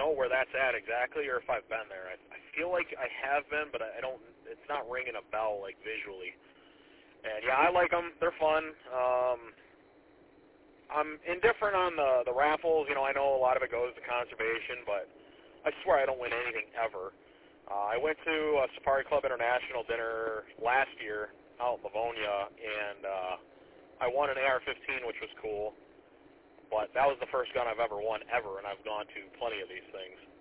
know where that's at exactly or if I've been there. I feel like I have been, but I don't. It's not ringing a bell like visually. And yeah, I like them. They're fun. I'm indifferent on the raffles. You know, I know a lot of it goes to conservation, but I swear I don't win anything ever. I went to a Safari Club International dinner last year out in Livonia, and I won an AR-15, which was cool. But that was the first gun I've ever won ever, and I've gone to plenty of these things.